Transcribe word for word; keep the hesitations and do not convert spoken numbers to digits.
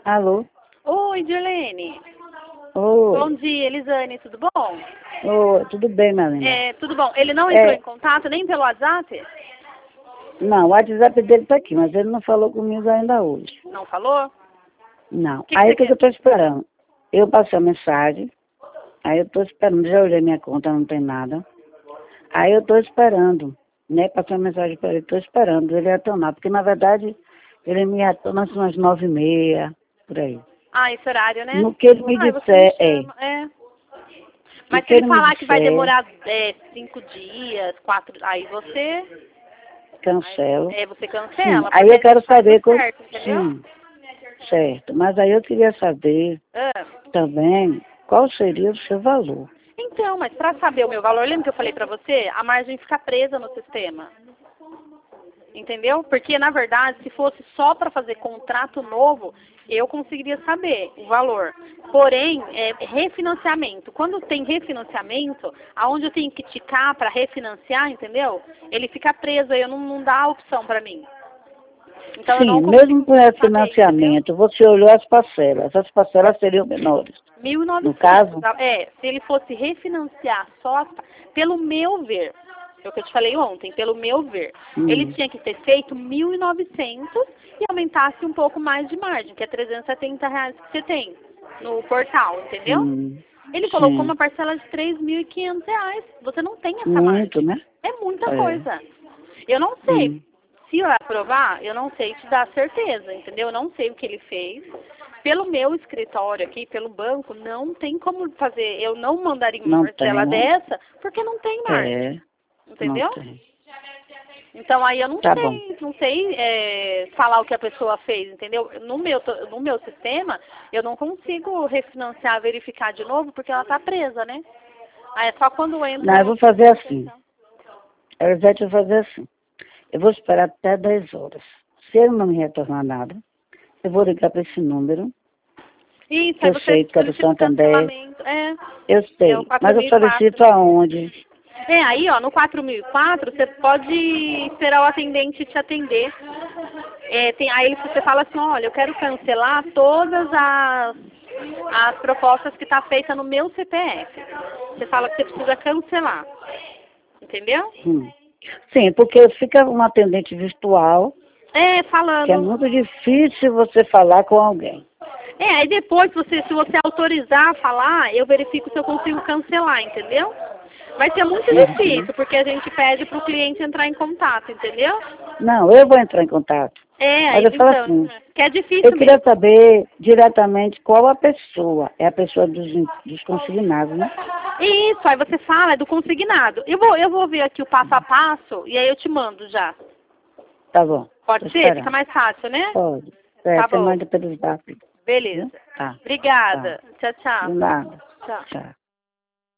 Alô? Oi, Dirlene. Oi. Bom dia, Elisane, tudo bom? Oi, tudo bem, Marina? É, tudo bom. Ele não entrou É, em contato nem pelo WhatsApp? não, o WhatsApp dele tá aqui, mas ele não falou comigo ainda hoje. Não falou? Não. O que, que Aí você o que que quer? eu tô esperando? Eu passei a mensagem, aí eu tô esperando, já olhei minha conta, não tem nada. Aí eu tô esperando, né? Passei a mensagem para ele, tô esperando ele retornar, porque na verdade ele me retorna umas nove e meia, por aí. Ah, esse horário, né? No que ele me Ah, você me disser, é. chama, é. No Mas se que ele ele me falar que vai disser, demorar é, cinco dias, quatro, aí você, aí, cancelo. é, você Sim, cancela, aí porque eu a gente quero faz o saber, co- certo, entendeu? sim, certo. Mas aí eu queria saber Ah. também qual seria o seu valor. Então, mas para saber o meu valor, lembra que eu falei para você? A margem fica presa no sistema. Entendeu? Porque, na verdade, se fosse só para fazer contrato novo, eu conseguiria saber o valor. Porém, é refinanciamento. Quando tem refinanciamento, aonde eu tenho que ticar para refinanciar, entendeu? Ele fica preso, aí eu não, não dá a opção para mim. Então, eu Sim, não mesmo consigo com saber, entendeu? refinanciamento, você olhou as parcelas. As parcelas seriam menores. mil e No novecentos. caso, É, se ele fosse refinanciar só, as pa- pelo meu ver, é o que eu te falei ontem, pelo meu ver, ele hum, tinha que ter feito mil e novecentos e aumentasse um pouco mais de margem, que é trezentos e setenta reais que você tem no portal, entendeu? hum, Ele colocou sim, uma parcela de três mil e quinhentos reais. Você não tem essa muito, margem. né? É muita É. coisa. Eu não sei. Hum, Se eu aprovar, eu não sei te dar certeza, entendeu? Eu não sei o que ele fez. Pelo meu escritório aqui, pelo banco, não tem como fazer. Eu não mandaria uma não tem, parcela né? dessa, porque não tem margem. É, não Entendeu? tem. Então aí eu não Tá bom. sei, não sei é, falar o que a pessoa fez, entendeu? No meu, to- no meu sistema, eu não consigo refinanciar, verificar de novo, porque ela tá presa, né? Aí é só quando Não, eu entra vou fazer a assim. questão. A Elisete vai fazer assim. Eu vou esperar até dez horas. Se ele não me retornar nada, eu vou ligar para esse número, Isso, que aí eu você sei que é do solicita o Santander. cancelamento. É, Eu é o sei. Mas quatro eu mil e quatro, solicito né? aonde? É, aí, ó, no quatro mil e quatro, você pode esperar o atendente te atender. É, tem, aí você fala assim, olha, eu quero cancelar todas as, as propostas que está feita no meu C P F. Você fala que você precisa cancelar. Entendeu? Hum. Sim, porque fica um atendente virtual, É, que é falando. muito difícil você falar com alguém. É, aí depois, você, se você autorizar a falar, eu verifico se eu consigo cancelar, entendeu? Vai ser muito Uhum. difícil, porque a gente pede para o cliente entrar em contato, entendeu? Não, eu vou entrar em contato. É, Mas aí eu falo então, assim, que é eu difícil queria mesmo. saber diretamente qual a pessoa. É a pessoa dos, in- dos consignados, né? Isso, aí você fala, é do consignado. Eu vou, eu vou ver aqui o passo a passo e aí eu te mando já. Tá bom, tô Pode ser? Fica esperando. mais fácil, né? Pode. É, Tá você bom. manda pelos dados, Beleza. viu? Tá, tá. Obrigada. Tchau, De tchau. nada. Tchau. Tchau.